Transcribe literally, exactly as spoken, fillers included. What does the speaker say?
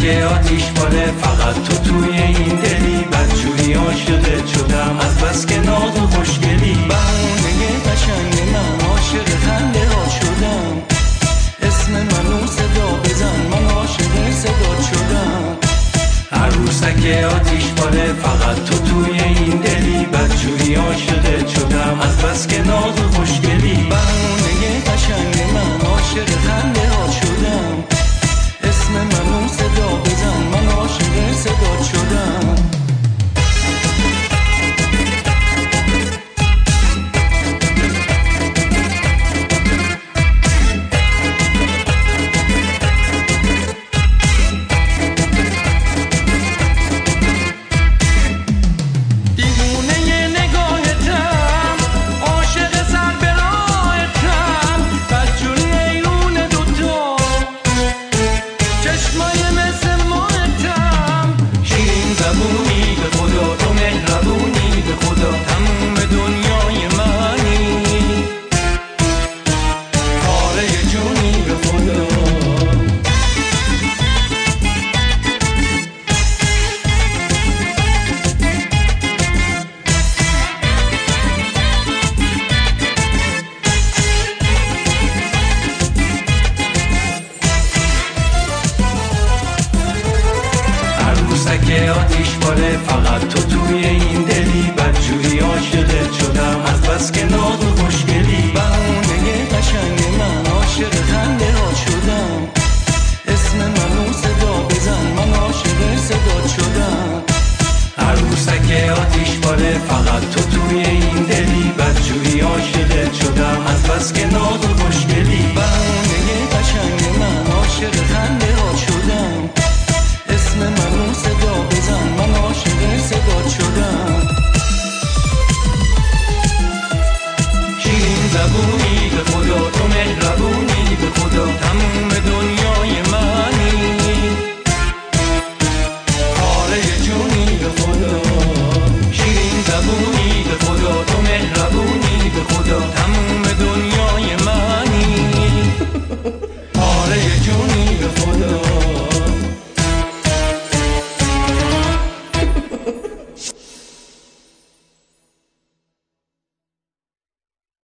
عروسک آتیش پاره فقط تو توی این دلی، بدجوری عاشقت شدم از بس که ناز و خوشگلی. بهونه قشنگ من عاشق خنده ها شدم، اسم منو صدا بزن من عاشق صدا شدم. عروسک آتیش پاره فقط تو توی این دلی، بدجوری عاشقت شدم از بس که ناز و خوشگلی. بهونه قشنگ من عاشق خنده ها شدم، اسم منو صدا بزن من عاشق صدا شدم. عروسک آتیش پاره فقط تو